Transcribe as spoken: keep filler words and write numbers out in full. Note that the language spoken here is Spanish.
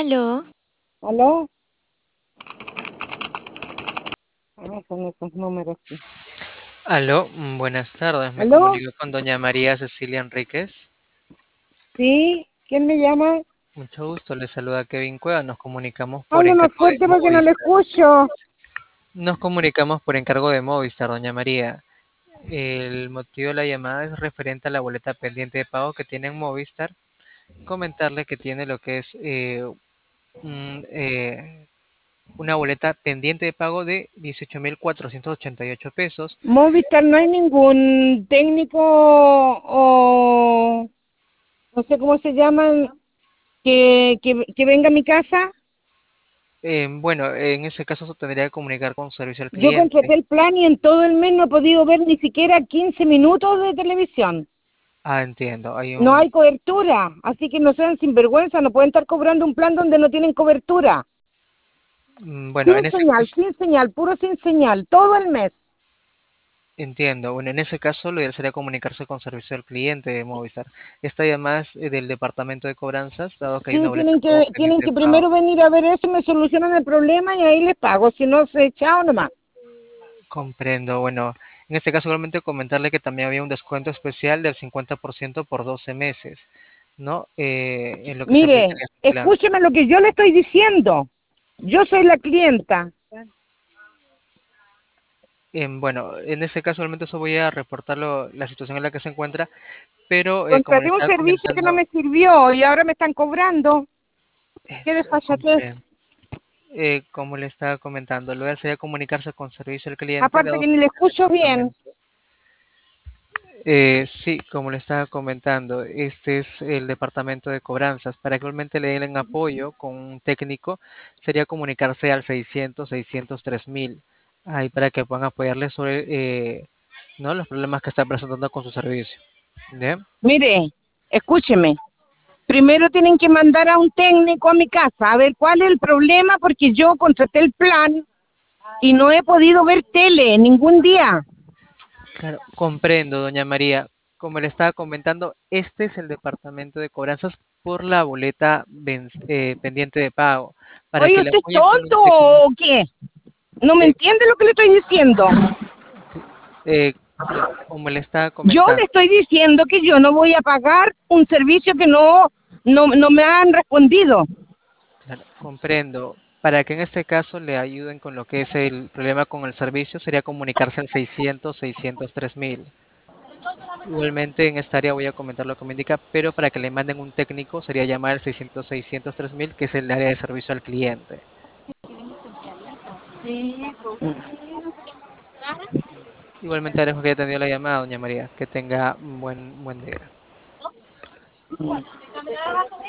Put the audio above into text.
Aló, ¿Aló? Ah, con esos números, sí. Aló, mm, buenas tardes. Me ¿Aló? comunico con doña María Cecilia Enríquez. ¿Sí? ¿Quién me llama? Mucho gusto, le saluda Kevin Cueva. Nos comunicamos por Habla más encargo de fuerte porque no le Movistar. escucho. Nos comunicamos por encargo de Movistar, doña María. El motivo de la llamada es referente a la boleta pendiente de pago que tiene en Movistar. Comentarle que tiene lo que es eh, un, eh, una boleta pendiente de pago de dieciocho mil cuatrocientos ochenta y ocho pesos. Movistar, no hay ningún técnico o no sé cómo se llaman que, que, que venga a mi casa. Eh, bueno, en ese caso se tendría que comunicar con servicio al Yo contraté cliente. el plan y en todo el mes no he podido ver ni siquiera quince minutos de televisión. Ah, entiendo. Hay No un, hay cobertura, así que no sean sinvergüenza, no pueden estar cobrando un plan donde no tienen cobertura. Mm, Bueno, Sin en ese señal, caso, sin señal, puro sin señal, todo el mes. entiendo. Bueno, en ese caso, lo ideal sería comunicarse con servicio al cliente de Movistar. Esta llamada es eh, del departamento de cobranzas, dado que hay una Sí, boleta tienen de pago que, tienen pendiente de que pago. primero venir a ver eso, me solucionan el problema y ahí les pago, si no se echado nomás. Comprendo. Bueno, en este caso, igualmente comentarle que también había un descuento especial del cincuenta por ciento por doce meses, ¿no? Eh, en lo que se Mire, aplicaría a su plan. escúcheme lo que yo le estoy diciendo. Yo soy la clienta. Em, bueno, en ese caso, igualmente, eso voy a reportarlo, la situación en la que se encuentra, pero eh, como le Contraté un estaba servicio que no comentando, me sirvió y ahora me están cobrando. Qué es, desfachatez. Eh, como le estaba comentando, lo ideal sería comunicarse con servicio al cliente, Aparte dado que que ni le es el escucho bien. departamento. Eh, sí, como le estaba comentando, este es el departamento de cobranzas. Para que realmente le den apoyo con un técnico, sería comunicarse al seiscientos, seiscientos tres mil, ahí para que puedan apoyarle sobre eh, ¿no? los problemas que está presentando con su servicio. ¿Bien? Mire, escúcheme. Primero tienen que mandar a un técnico a mi casa a ver cuál es el problema porque yo contraté el plan y no he podido ver tele ningún día. Claro, comprendo, doña María. Como le estaba comentando, este es el departamento de cobranzas por la boleta venc- eh, pendiente de pago, para Oye, que le ¿usted es apoyen con un tonto técnico. o qué? ¿No me eh, entiende lo que le estoy diciendo? eh, Como le estaba Yo le comentando, estoy diciendo que yo no voy a pagar un servicio que no, no, no me han respondido. claro, comprendo. Para que en este caso le ayuden con lo que es el problema con el servicio, sería comunicarse al seiscientos, seiscientos tres mil. Igualmente en esta área voy a comentar lo que me indica, pero para que le manden un técnico sería llamar al seiscientos, seiscientos tres mil, que es el área de servicio al cliente. Igualmente agradezco que haya atendido la llamada, doña María. Que tenga un buen, buen día.